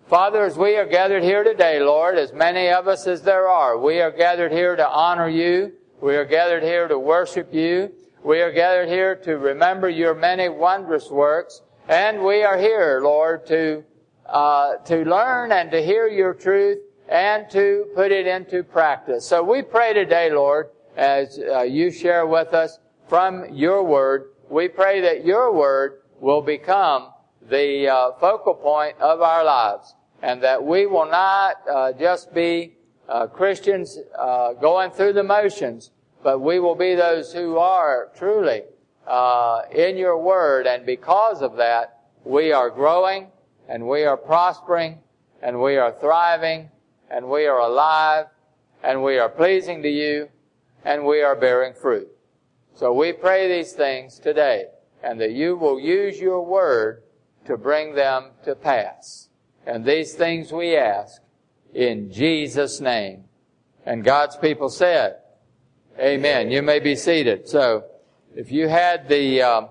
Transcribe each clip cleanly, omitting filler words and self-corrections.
Father, as we are gathered here today, Lord, as many of us as there are, we are gathered here to honor you. We are gathered here to worship you. We are gathered here to remember your many wondrous works. And we are here, Lord, to learn and to hear your truth and to put it into practice. So we pray today, Lord, as you share with us from your word, we pray that your word will become the focal point of our lives, and that we will not just be Christians going through the motions, but we will be those who are truly in your word, and because of that, we are growing, and we are prospering, and we are thriving, and we are alive, and we are pleasing to you, and we are bearing fruit. So we pray these things today, and that you will use your word to bring them to pass. And these things we ask in Jesus' name. And God's people said, amen. You may be seated. So, if you had the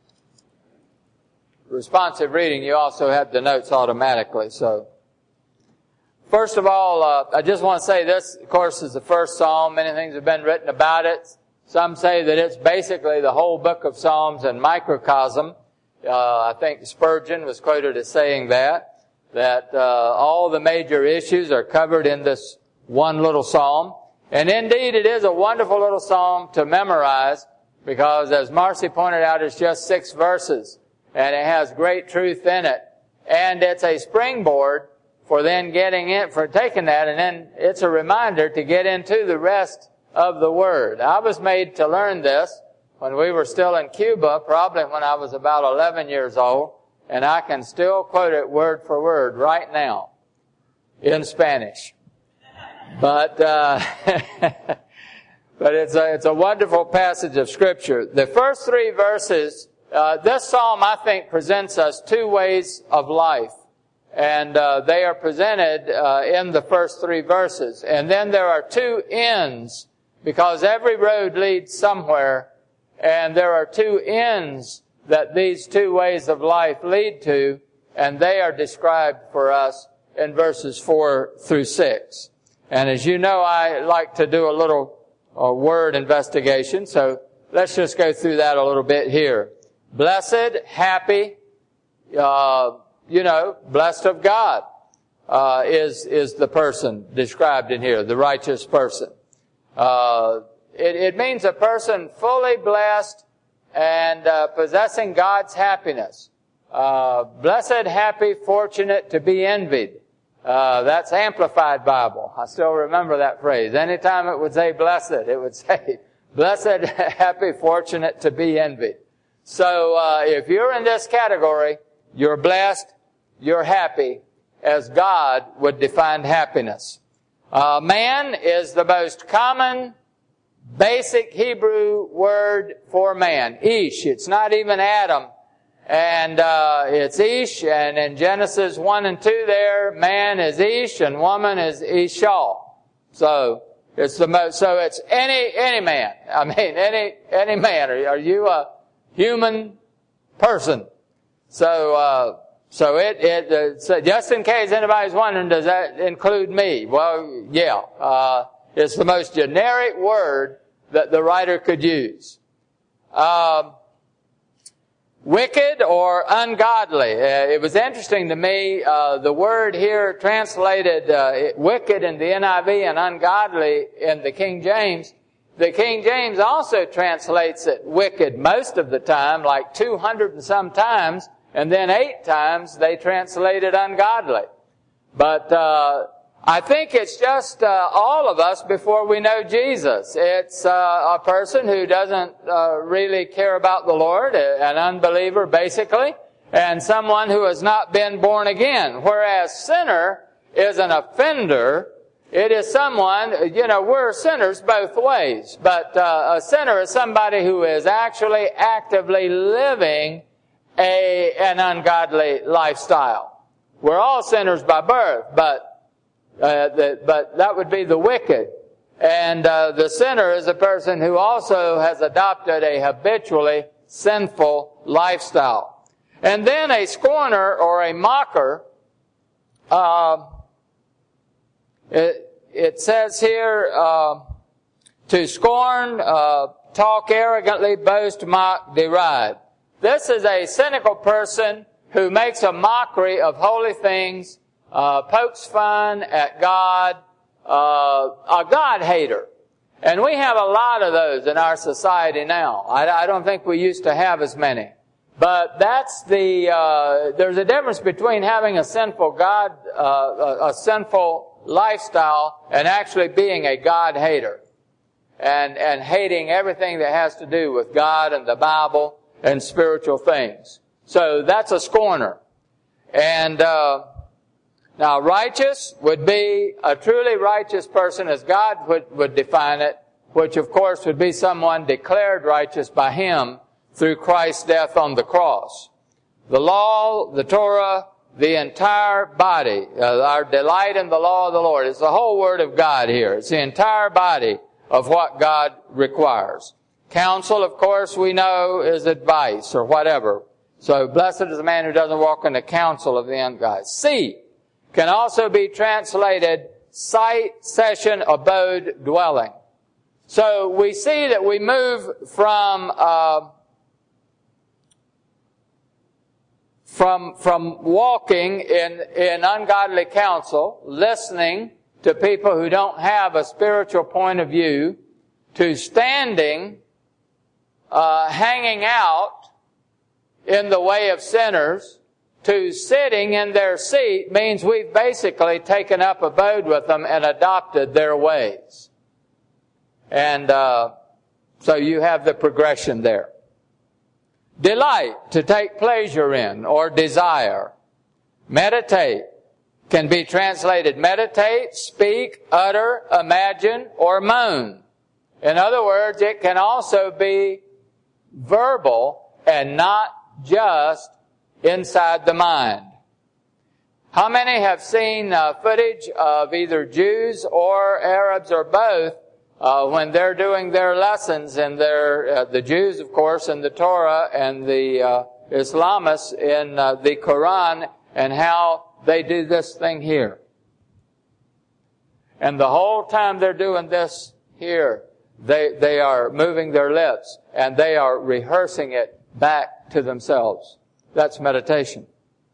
responsive reading, you also had the notes automatically. So, first of all, I just want to say this, of course, is the first Psalm. Many things have been written about it. Some say that it's basically the whole book of Psalms in microcosm. I think Spurgeon was quoted as saying that all the major issues are covered in this one little psalm. And indeed, it is a wonderful little psalm to memorize because, as Marcy pointed out, it's just 6 verses. And it has great truth in it. And it's a springboard for then for taking that, and then it's a reminder to get into the rest of the Word. I was made to learn this when we were still in Cuba, probably when I was about 11 years old, and I can still quote it word for word right now in Spanish. But but it's a wonderful passage of Scripture. The first 3 verses, this psalm, I think, presents us 2 ways of life. And they are presented in the first 3 verses. And then there are 2 ends, because every road leads somewhere. And there are 2 ends that these 2 ways of life lead to, and they are described for us in verses 4 through 6. And as you know, I like to do a little word investigation, so let's just go through that a little bit here. Blessed, happy, blessed of God, is the person described in here, the righteous person. It means a person fully blessed and possessing God's happiness. Blessed, happy, fortunate, to be envied. That's Amplified Bible. I still remember that phrase. Anytime it would say blessed, it would say blessed, happy, fortunate, to be envied. So if you're in this category, you're blessed, you're happy, as God would define happiness. Man is the most common, basic Hebrew word for man. Ish. It's not even Adam. And it's Ish. And in Genesis 1 and 2 there, man is Ish and woman is Ishal. So it's so it's any man. I mean, any man. Are you a human person? So just in case anybody's wondering, does that include me? Well, yeah. It's the most generic word that the writer could use. Wicked or ungodly. It was interesting to me, the word here translated wicked in the NIV and ungodly in the King James. The King James also translates it wicked most of the time, like 200 and some times, and then 8 times they translate it ungodly. But I think it's just all of us before we know Jesus. It's a person who doesn't really care about the Lord, an unbeliever basically, and someone who has not been born again. Whereas sinner is an offender. It is someone, we're sinners both ways, but a sinner is somebody who is actually actively living an ungodly lifestyle. We're all sinners by birth, but that would be the wicked. And the sinner is a person who also has adopted a habitually sinful lifestyle. And then a scorner or a mocker it says here, to scorn, talk arrogantly, boast, mock, deride. This is a cynical person who makes a mockery of holy things, pokes fun at God, a God hater. And we have a lot of those in our society now. I don't think we used to have as many. But that's there's a difference between having a sinful a sinful lifestyle and actually being a God hater. And hating everything that has to do with God and the Bible and spiritual things. So that's a scorner. And now righteous would be a truly righteous person as God would define it, which of course would be someone declared righteous by Him through Christ's death on the cross. The law, the Torah, the entire body, our delight in the law of the Lord. It's the whole Word of God here. It's the entire body of what God requires. Counsel, of course, we know is advice or whatever. So blessed is the man who doesn't walk in the counsel of the ungodly. Seat can also be translated site, session, abode, dwelling. So we see that we move from walking in ungodly counsel, listening to people who don't have a spiritual point of view, to standing, hanging out in the way of sinners, to sitting in their seat means we've basically taken up abode with them and adopted their ways. And so you have the progression there. Delight, to take pleasure in or desire. Meditate can be translated meditate, speak, utter, imagine, or moan. In other words, it can also be verbal and not just inside the mind. How many have seen footage of either Jews or Arabs or both when they're doing their lessons in the Jews, of course, in the Torah, and the Islamists in the Quran, and how they do this thing here. And the whole time they're doing this here, they are moving their lips, and they are rehearsing it back to themselves. That's meditation.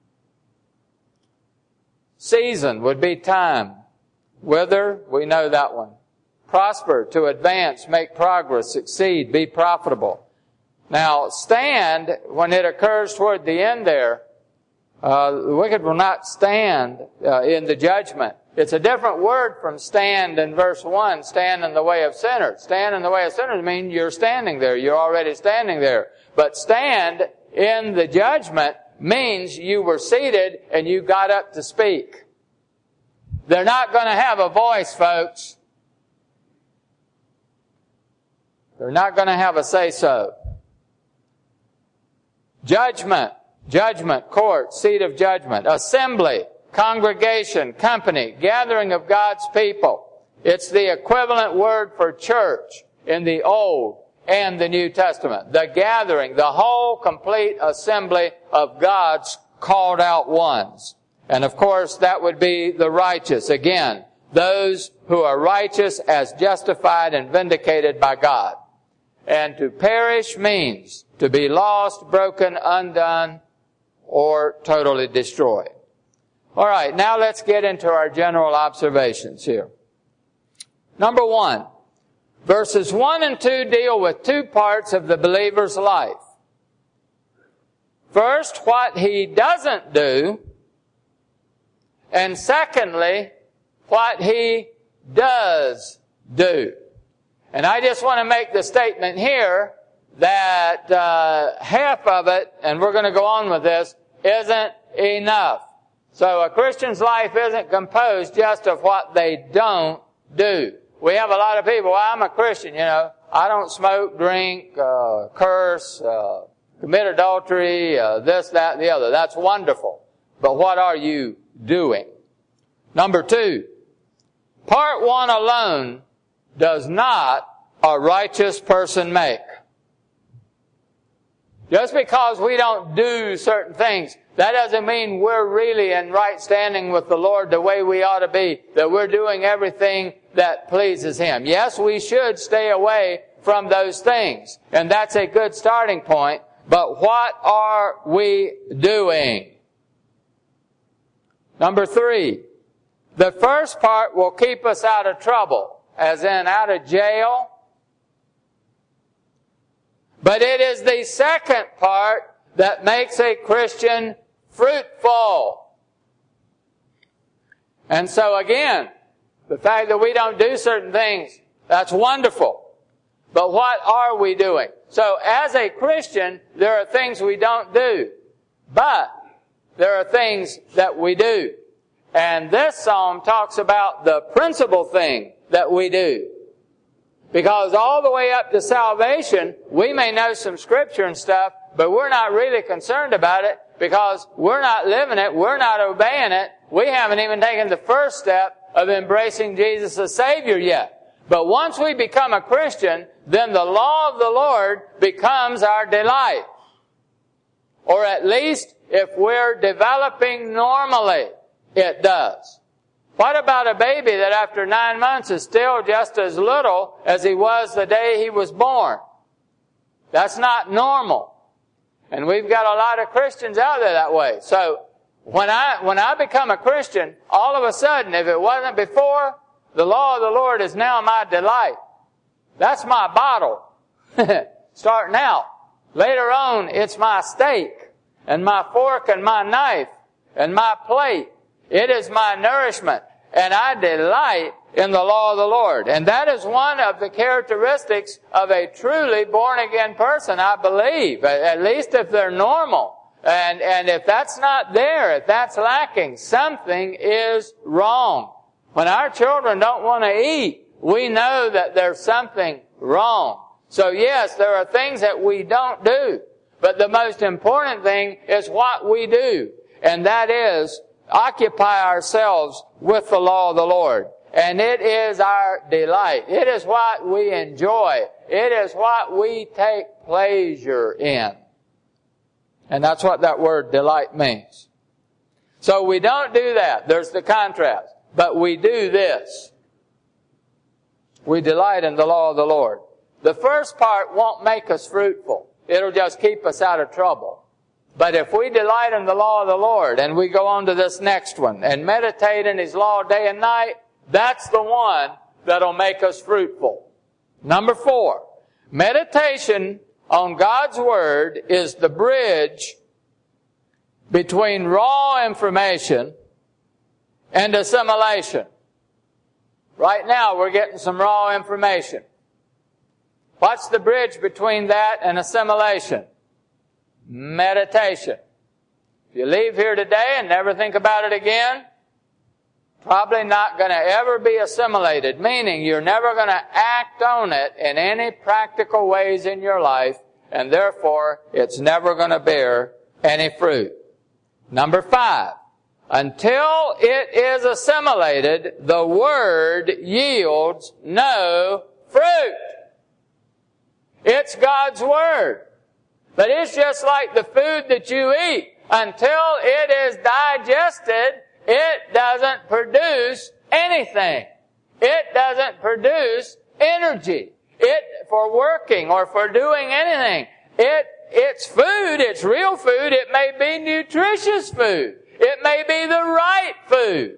Season would be time. Wither, we know that one. Prosper, to advance, make progress, succeed, be profitable. Now, stand, when it occurs toward the end there, the wicked will not stand in the judgment. It's a different word from stand in verse 1, stand in the way of sinners. Stand in the way of sinners means you're standing there. You're already standing there. But stand in the judgment means you were seated and you got up to speak. They're not going to have a voice, folks. They're not going to have a say-so. Judgment, court, seat of judgment. Assembly, congregation, company, gathering of God's people. It's the equivalent word for church in the Old and the New Testament. The gathering, the whole complete assembly of God's called out ones. And of course, that would be the righteous. Again, those who are righteous as justified and vindicated by God. And to perish means to be lost, broken, undone, or totally destroyed. All right, now let's get into our general observations here. Number 1, verses 1 and 2 deal with two parts of the believer's life. First, what he doesn't do, and secondly, what he does do. And I just want to make the statement here that half of it, and we're going to go on with this, isn't enough. So a Christian's life isn't composed just of what they don't do. We have a lot of people, well, I'm a Christian, I don't smoke, drink, curse, commit adultery, this, that, the other. That's wonderful. But what are you doing? Number 2, part 1 alone does not a righteous person make. Just because we don't do certain things That doesn't mean we're really in right standing with the Lord the way we ought to be, that we're doing everything that pleases Him. Yes, we should stay away from those things, and that's a good starting point, but what are we doing? Number 3, the first part will keep us out of trouble, as in out of jail. But it is the second part that makes a Christian fruitful. And so again, the fact that we don't do certain things, that's wonderful. But what are we doing? So as a Christian, there are things we don't do. But there are things that we do. And this psalm talks about the principal thing that we do. Because all the way up to salvation, we may know some scripture and stuff, but we're not really concerned about it because we're not living it, we're not obeying it. We haven't even taken the first step of embracing Jesus as Savior yet. But once we become a Christian, then the law of the Lord becomes our delight. Or at least, if we're developing normally, it does. What about a baby that after 9 months is still just as little as he was the day he was born? That's not normal. And we've got a lot of Christians out there that way. So, when I become a Christian, all of a sudden, if it wasn't before, the law of the Lord is now my delight. That's my bottle. Starting out. Later on, it's my steak, and my fork, and my knife, and my plate. It is my nourishment. And I delight in the law of the Lord. And that is one of the characteristics of a truly born-again person, I believe. At least if they're normal. And if that's not there, if that's lacking, something is wrong. When our children don't want to eat, we know that there's something wrong. So yes, there are things that we don't do. But the most important thing is what we do. And that is occupy ourselves with the law of the Lord. And it is our delight. It is what we enjoy. It is what we take pleasure in. And that's what that word delight means. So we don't do that. There's the contrast. But we do this. We delight in the law of the Lord. The first part won't make us fruitful. It'll just keep us out of trouble. But if we delight in the law of the Lord, and we go on to this next one, and meditate in His law day and night, that's the one that'll make us fruitful. Number 4, meditation on God's Word is the bridge between raw information and assimilation. Right now, we're getting some raw information. What's the bridge between that and assimilation? Meditation. If you leave here today and never think about it again, probably not going to ever be assimilated, meaning you're never going to act on it in any practical ways in your life, and therefore it's never going to bear any fruit. Number 5, until it is assimilated, the Word yields no fruit. It's God's Word. But it's just like the food that you eat. Until it is digested, it doesn't produce anything. It doesn't produce energy. For working or for doing anything. It's food, it's real food, it may be nutritious food. It may be the right food.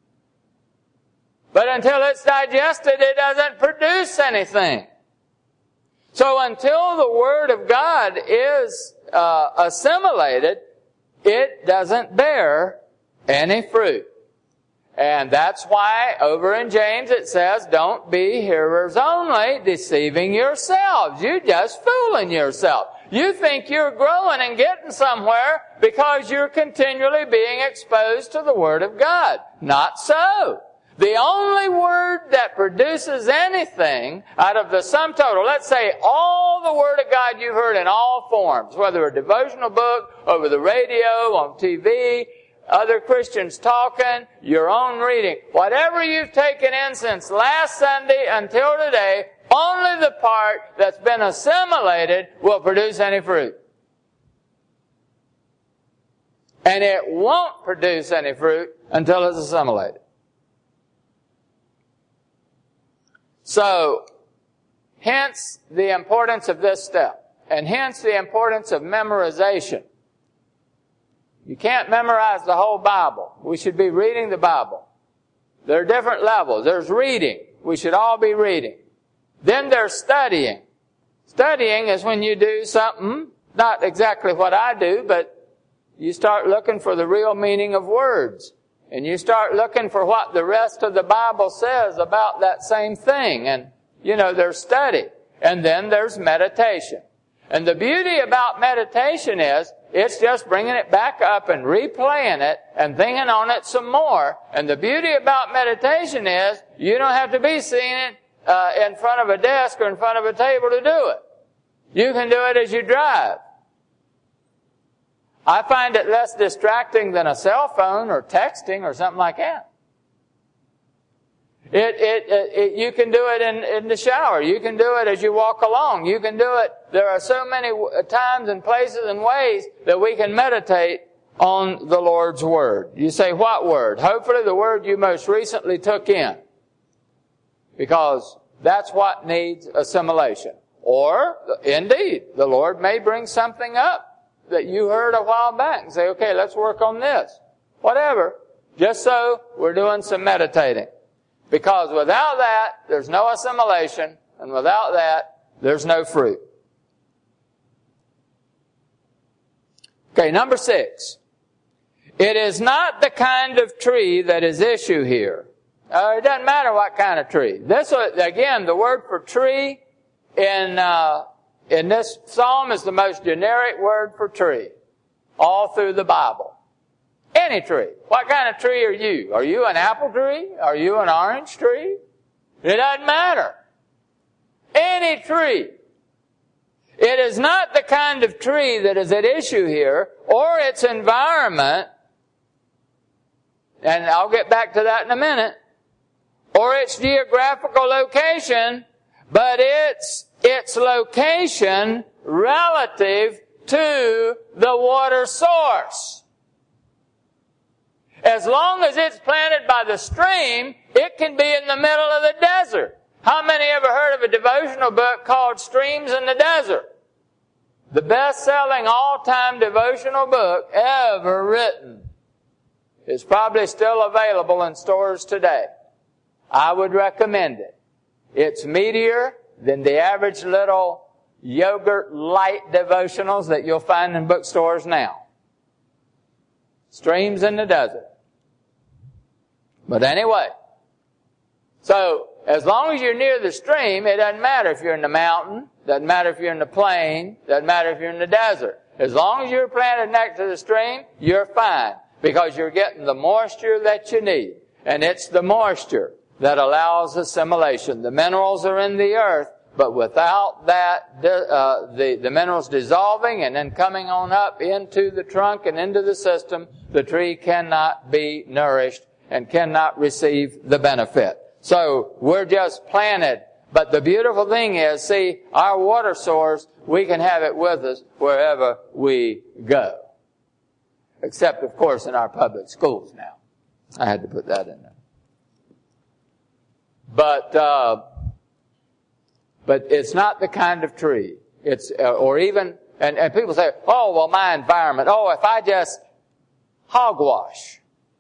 But until it's digested, it doesn't produce anything. So until the Word of God is assimilated, it doesn't bear any fruit. And that's why over in James it says, don't be hearers only, deceiving yourselves. You're just fooling yourself. You think you're growing and getting somewhere because you're continually being exposed to the Word of God. Not so. The only Word that produces anything out of the sum total, let's say all the Word of God you've heard in all forms, whether a devotional book, over the radio, on TV, other Christians talking, your own reading, whatever you've taken in since last Sunday until today, only the part that's been assimilated will produce any fruit. And it won't produce any fruit until it's assimilated. So, hence the importance of this step. And hence the importance of memorization. You can't memorize the whole Bible. We should be reading the Bible. There are different levels. There's reading. We should all be reading. Then there's studying. Studying is when you do something, not exactly what I do, but you start looking for the real meaning of words. And you start looking for what the rest of the Bible says about that same thing. And, there's study. And then there's meditation. And the beauty about meditation is, it's just bringing it back up and replaying it and thinking on it some more. And the beauty about meditation is, you don't have to be seeing it in front of a desk or in front of a table to do it. You can do it as you drive. I find it less distracting than a cell phone or texting or something like that. You can do it in the shower. You can do it as you walk along. You can do it. There are so many times and places and ways that we can meditate on the Lord's Word. You say, what Word? Hopefully the Word you most recently took in. Because that's what needs assimilation. Or, indeed, the Lord may bring something up that you heard a while back and say, okay, let's work on this. Whatever. Just so we're doing some meditating. Because without that, there's no assimilation, and without that, there's no fruit. Okay, number 6. It is not the kind of tree that is issue here. It doesn't matter what kind of tree. This, again, the word for tree in this psalm is the most generic word for tree all through the Bible. Any tree. What kind of tree are you? Are you an apple tree? Are you an orange tree? It doesn't matter. Any tree. It is not the kind of tree that is at issue here, or its environment, and I'll get back to that in a minute, or its geographical location, but its location relative to the water source. As long as it's planted by the stream, it can be in the middle of the desert. How many ever heard of a devotional book called Streams in the Desert? The best-selling all-time devotional book ever written. It's probably still available in stores today. I would recommend it. It's meatier than the average little yogurt light devotionals that you'll find in bookstores now. Streams in the Desert. But anyway, so as long as you're near the stream, it doesn't matter if you're in the mountain, doesn't matter if you're in the plain, doesn't matter if you're in the desert. As long as you're planted next to the stream, you're fine, because you're getting the moisture that you need. And it's the moisture that allows assimilation. The minerals are in the earth, but without that, the minerals dissolving and then coming on up into the trunk and into the system, the tree cannot be nourished and cannot receive the benefit. So we're just planted. But the beautiful thing is, see, our water source, we can have it with us wherever we go. Except, of course, in our public schools now. I had to put that in there. But it's not the kind of tree. It's, or even, and people say, oh, well, my environment. Oh, if I just hogwash.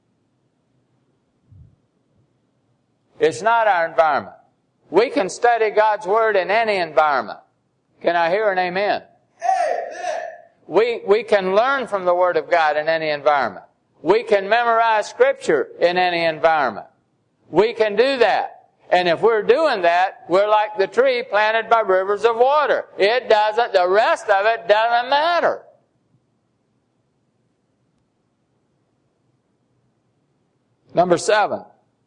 It's not our environment. We can study God's Word in any environment. Can I hear an amen? Amen. We can learn from the Word of God in any environment. We can memorize Scripture in any environment. We can do that. And if we're doing that, we're like the tree planted by rivers of water. The rest of it doesn't matter. Number 7.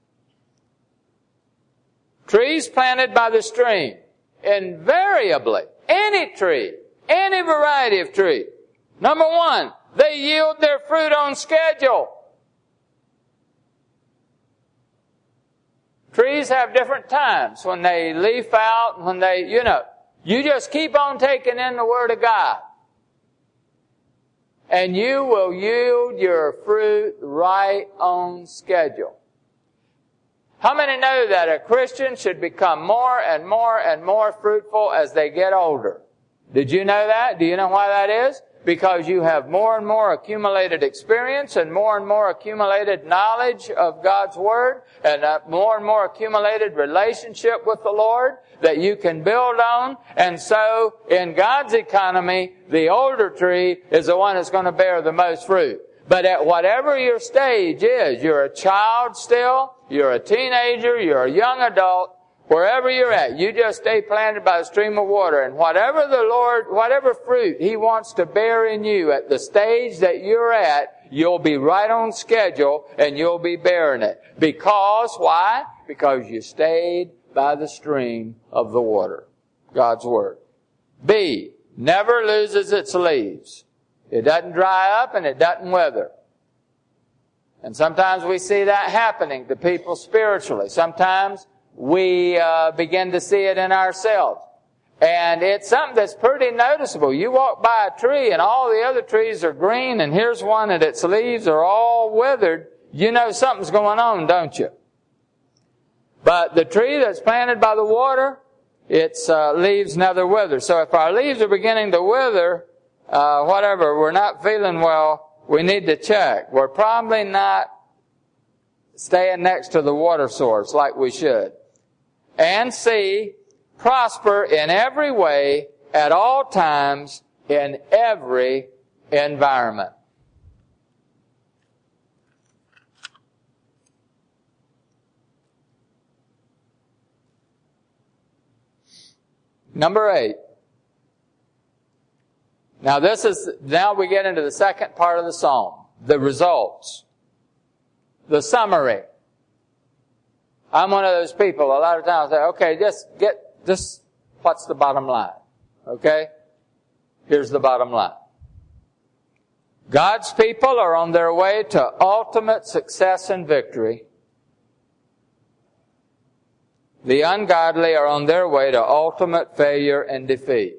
Trees planted by the stream. Invariably, any tree, any variety of tree. Number 1, they yield their fruit on schedule. Trees have different times when they leaf out, when they, you just keep on taking in the Word of God. and you will yield your fruit right on schedule. How many know that a Christian should become more and more and more fruitful as they get older? Did you know that? Do you know why that is? Because you have more and more accumulated experience and more accumulated knowledge of God's Word and more accumulated relationship with the Lord that you can build on. And so, in God's economy, the older tree is the one that's going to bear the most fruit. But at whatever your stage is, you're a child still, you're a teenager, you're a young adult, wherever you're at, you just stay planted by a stream of water. And whatever fruit He wants to bear in you at the stage that you're at, you'll be right on schedule and you'll be bearing it. Because, why? Because you stayed by the stream of the water. God's Word. B, never loses its leaves. It doesn't dry up and it doesn't wither. And sometimes we see that happening to people spiritually. Sometimes we begin to see it in ourselves. And it's something that's pretty noticeable. You walk by a tree and all the other trees are green, and here's one and its leaves are all withered. You know something's going on, don't you? But the tree that's planted by the water, its leaves never wither. So if our leaves are beginning to wither, we're not feeling well, we need to check. We're probably not staying next to the water source like we should. And C, prosper in every way, at all times, in every environment. Number 8. Now we get into the second part of the psalm. The results. The summary. I'm one of those people, a lot of times I say, okay, just what's the bottom line? Okay? Here's the bottom line. God's people are on their way to ultimate success and victory. The ungodly are on their way to ultimate failure and defeat.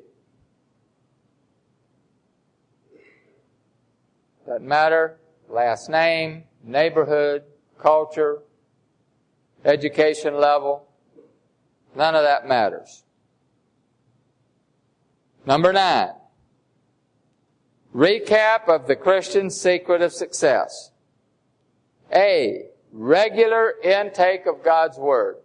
Doesn't matter, last name, neighborhood, culture, education level, none of that matters. Number 9. Recap of the Christian's secret of success. A, regular intake of God's Word.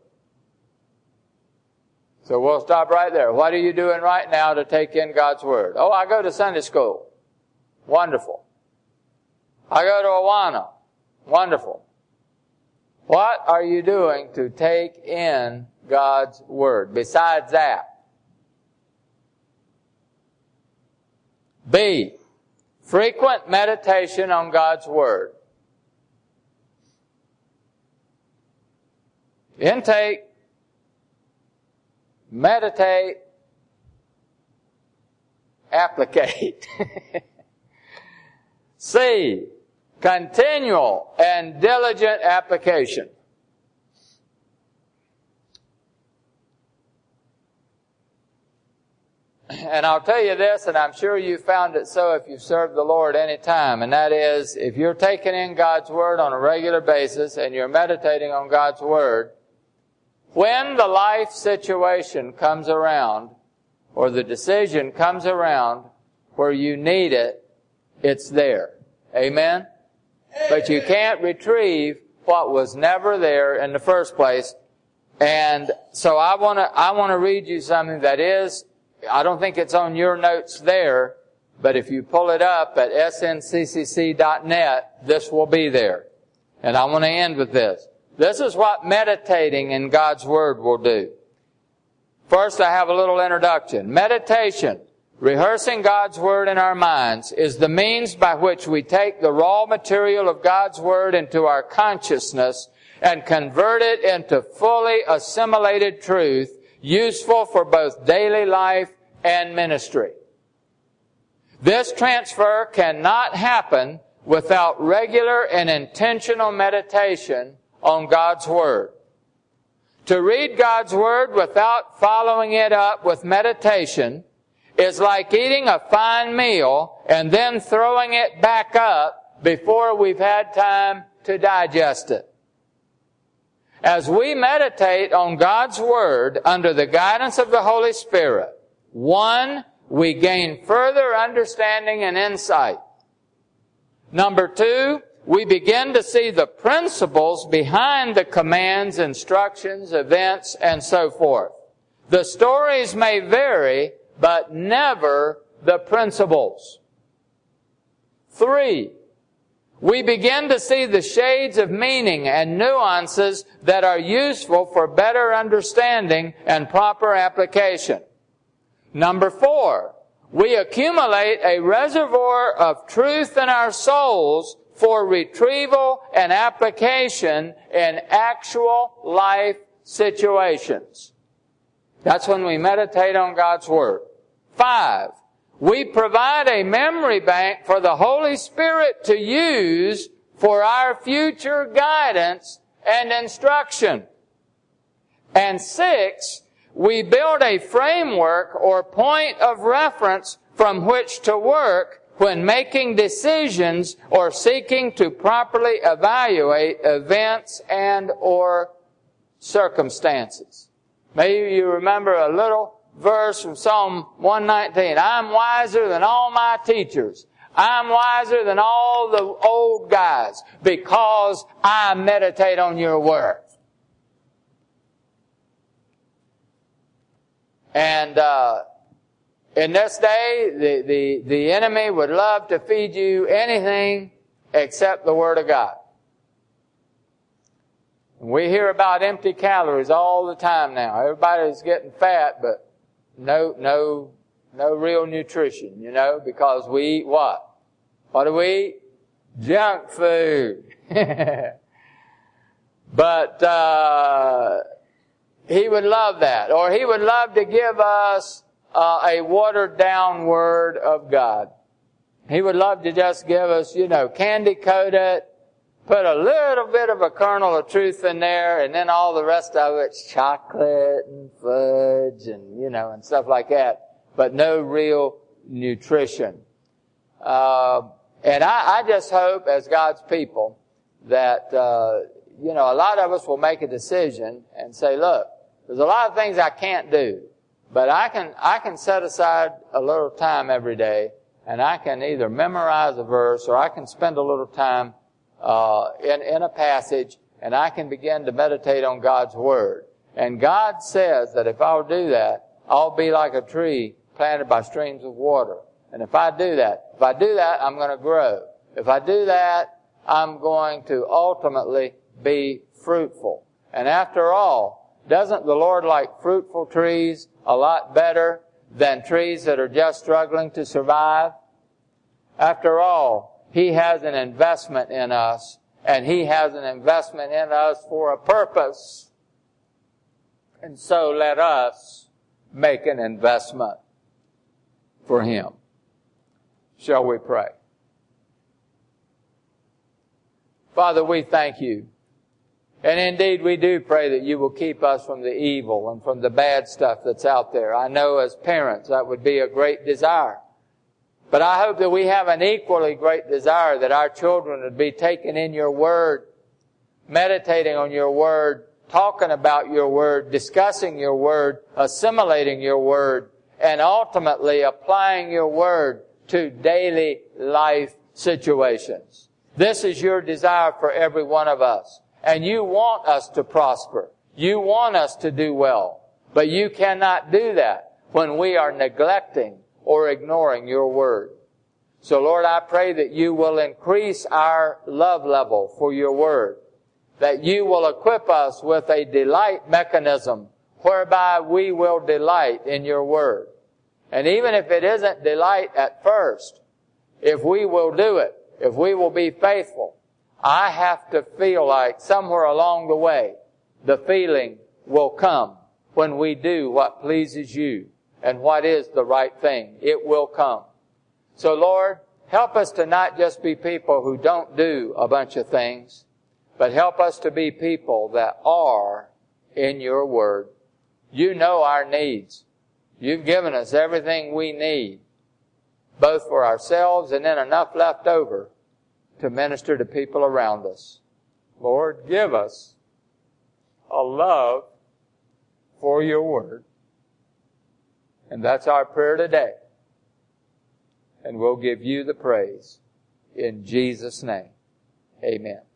So we'll stop right there. What are you doing right now to take in God's Word? Oh, I go to Sunday school. Wonderful. I go to Awana. Wonderful. What are you doing to take in God's Word besides that? B, frequent meditation on God's Word. Intake, meditate, applicate. C, continual and diligent application. And I'll tell you this, and I'm sure you found it so if you've served the Lord any time, and that is, if you're taking in God's Word on a regular basis and you're meditating on God's Word, when the life situation comes around, or the decision comes around where you need it, it's there. Amen? But you can't retrieve what was never there in the first place. And so I want to read you something that is, I don't think it's on your notes there, but if you pull it up at sncccc.net, this will be there. And I want to end with this. This is what meditating in God's Word will do. First, I have a little introduction. Meditation, rehearsing God's Word in our minds, is the means by which we take the raw material of God's Word into our consciousness and convert it into fully assimilated truth, useful for both daily life and ministry. This transfer cannot happen without regular and intentional meditation on God's Word. To read God's Word without following it up with meditation is like eating a fine meal and then throwing it back up before we've had time to digest it. As we meditate on God's Word under the guidance of the Holy Spirit, 1, we gain further understanding and insight. 2, we begin to see the principles behind the commands, instructions, events, and so forth. The stories may vary, but never the principles. 3, we begin to see the shades of meaning and nuances that are useful for better understanding and proper application. 4, we accumulate a reservoir of truth in our souls for retrieval and application in actual life situations. That's when we meditate on God's Word. 5, we provide a memory bank for the Holy Spirit to use for our future guidance and instruction. And 6, we build a framework or point of reference from which to work when making decisions or seeking to properly evaluate events and or circumstances. Maybe you remember a little verse from Psalm 119. I'm wiser than all my teachers. I'm wiser than all the old guys because I meditate on your Word. And in this day, the enemy would love to feed you anything except the Word of God. We hear about empty calories all the time now. Everybody's getting fat, but no real nutrition, because we eat what? What do we eat? Junk food. But he would love that. Or he would love to give us a watered down Word of God. He would love to just give us, candy coat it, put a little bit of a kernel of truth in there, and then all the rest of it's chocolate and fudge and, and stuff like that. But no real nutrition. And I just hope as God's people that, a lot of us will make a decision and say, look, there's a lot of things I can't do, but I can set aside a little time every day, and I can either memorize a verse or I can spend a little time in a passage, and I can begin to meditate on God's Word. And God says that if I'll do that, I'll be like a tree planted by streams of water. And if I do that, I'm going to grow. If I do that, I'm going to ultimately be fruitful. And after all, doesn't the Lord like fruitful trees a lot better than trees that are just struggling to survive? After all, He has an investment in us, and He has an investment in us for a purpose. And so let us make an investment for Him. Shall we pray? Father, we thank You. And indeed, we do pray that You will keep us from the evil and from the bad stuff that's out there. I know as parents that would be a great desire. But I hope that we have an equally great desire that our children would be taken in Your Word, meditating on Your Word, talking about Your Word, discussing Your Word, assimilating Your Word, and ultimately applying Your Word to daily life situations. This is Your desire for every one of us. And You want us to prosper. You want us to do well. But You cannot do that when we are neglecting or ignoring Your Word. So Lord, I pray that You will increase our love level for Your Word. That You will equip us with a delight mechanism whereby we will delight in Your Word. And even if it isn't delight at first, if we will do it, if we will be faithful, I have to feel like somewhere along the way, the feeling will come when we do what pleases You and what is the right thing. It will come. So Lord, help us to not just be people who don't do a bunch of things, but help us to be people that are in Your Word. You know our needs. You've given us everything we need, both for ourselves and then enough left over to minister to people around us. Lord, give us a love for your word. And that's our prayer today. And we'll give you the praise. In Jesus' name, amen.